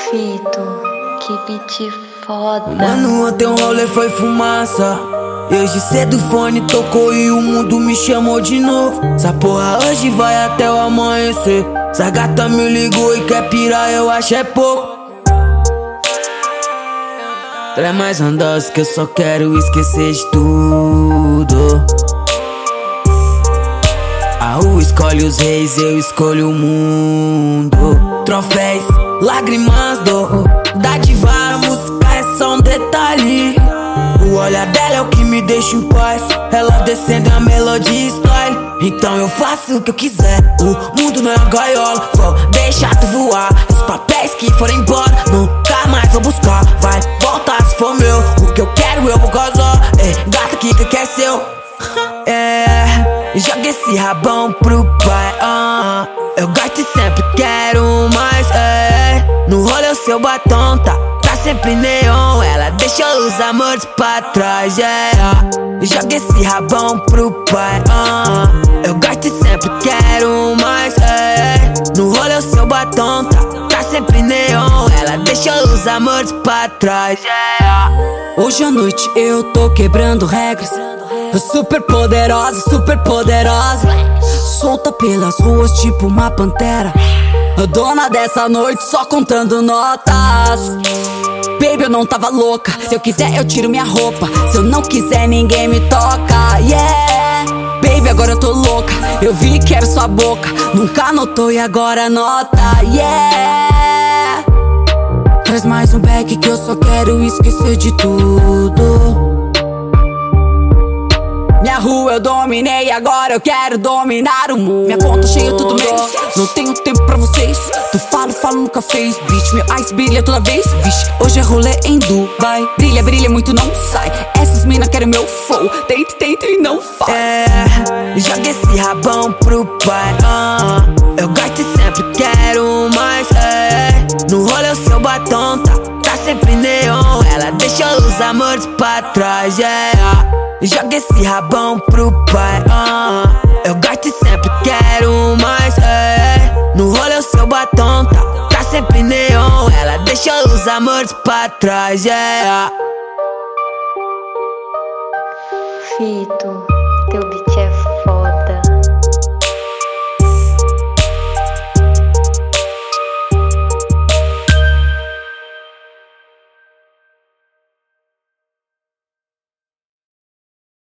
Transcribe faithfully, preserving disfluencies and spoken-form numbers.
Fito, que beat foda. Mano, ontem um rolê foi fumaça. E hoje cedo o fone tocou e o mundo me chamou de novo. Essa porra hoje vai até o amanhecer. Essa gata me ligou e quer pirar, eu acho é pouco. Traz mais um doce que eu só quero esquecer de tudo. A rua escolhe os reis, eu escolho o mundo. Troféus, lágrimas, dor, dádivas, a música é só um detalhe. O olhar dela é o que me deixa em paz. Ela descendo a melodia style. Então eu faço o que eu quiser. O mundo não é uma gaiola, vou deixar tu voar. Os papéis que foram embora, nunca mais vou buscar. Vai voltar se for meu. O que eu quero eu vou gozar. É, gata que que é seu. É, joga esse rabão pro pai. uh, Eu gosto e sempre quero mais. É, no rolê o seu batom tá, tá sempre neon. Ela deixou os amores pra trás. Yeah. Joga esse rabão pro pai. uh, Eu gosto e sempre quero mais. É, no rolê o seu batom tá, tá sempre neon. Ela deixou os amores pra trás. Yeah. Hoje à noite eu tô quebrando regras. Super poderosa, super poderosa. Solta pelas ruas tipo uma pantera. Dona dessa noite só contando notas. Baby, eu não tava louca. Se eu quiser eu tiro minha roupa. Se eu não quiser ninguém me toca. Yeah. Baby, agora eu tô louca. Eu vi que era sua boca. Nunca notou e agora nota. Yeah. Traz mais um back que eu só quero esquecer de tudo. Minha rua eu dominei, agora eu quero dominar o mundo. Minha conta cheia todo mês, não tenho tempo pra vocês. Tu fala, fala, nunca fez. Bitch, meu ice brilha toda vez. Vixe, hoje é rolê em Dubai. Brilha, brilha muito, não sai. Essas mina querem meu flow. Tenta, tenta e não faz. É, joga esse rabão pro pai. uh, Eu gosto e sempre quero mais. É, no rolê o seu batom tá, tá sempre neon. Ela deixou os amores pra trás. Yeah. Joga esse rabão pro pai. uh, Eu gosto e sempre quero mais. É, no rolê o seu batom tá, tá sempre neon. Ela deixou os amores pra trás. Yeah. Fito, teu beat é foda.